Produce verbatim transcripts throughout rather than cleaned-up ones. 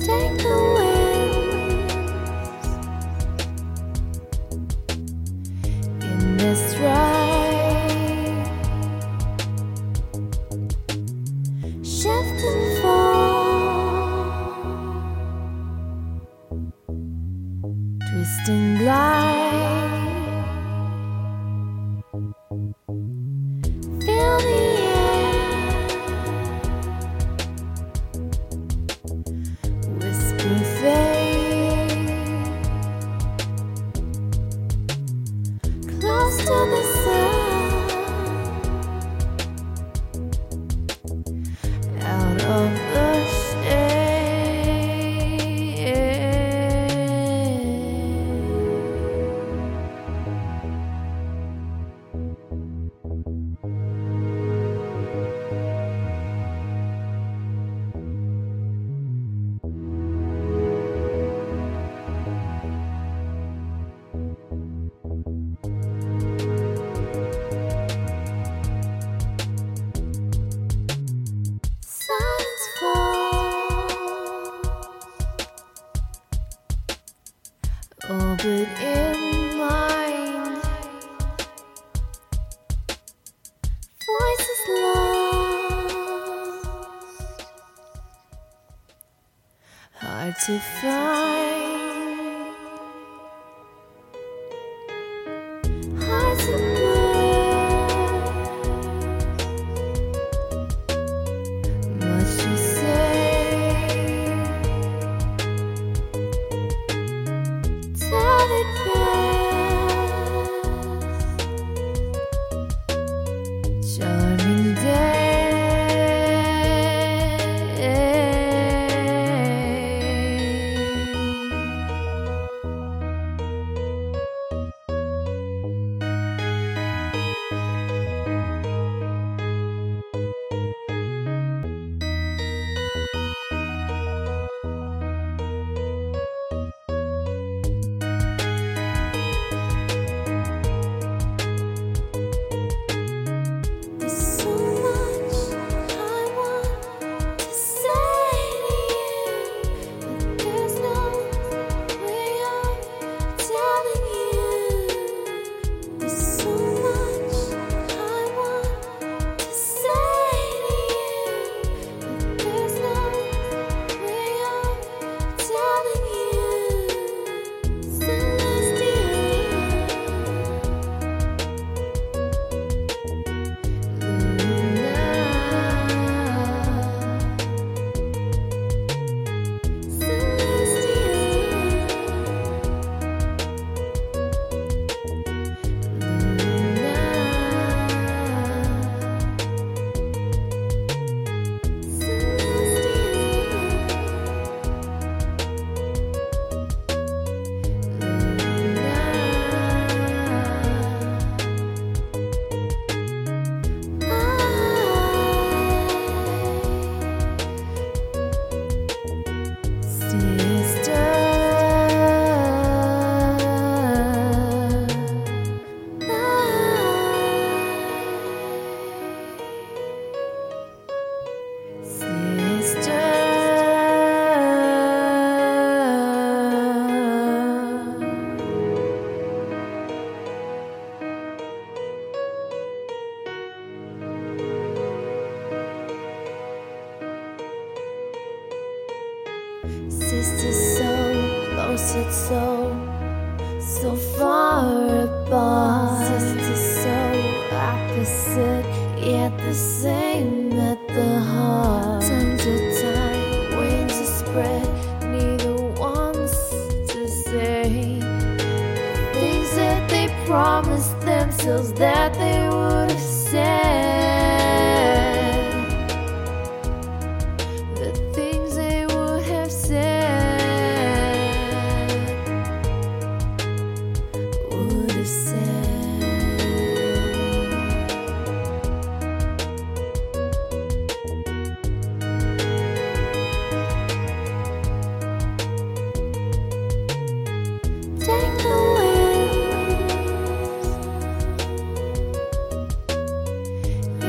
Take the winds in this ride, shift and fall, twist and glide. Feel the air, whisper fade, close to the sun, out of the shade. Silence falls, orbit in mind, voices lost, hard to find, hearts are much to say. Tell it best. Charming day. There's so much I want to say to you, but there's no way of telling you. There's so much I want to say to you, but there's no way of telling you. Celestial. Sisters so close yet so, so far apart. Sisters so opposite yet the same at the heart. Tongues are tied, wings are spread, neither wants to say things that they promised themselves that they would have said. The things they would have said, would have said. Take the winds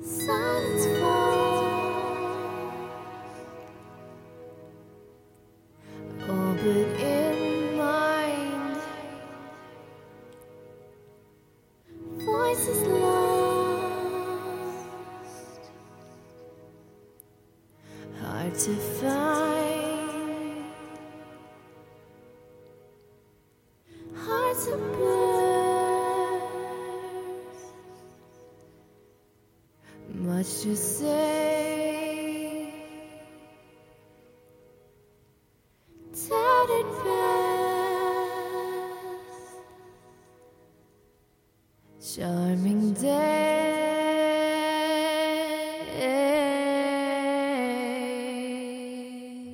silence falls. Oh, but in mind, voices lost, hard to find, hard to burst, much to say, tattered past, charming day.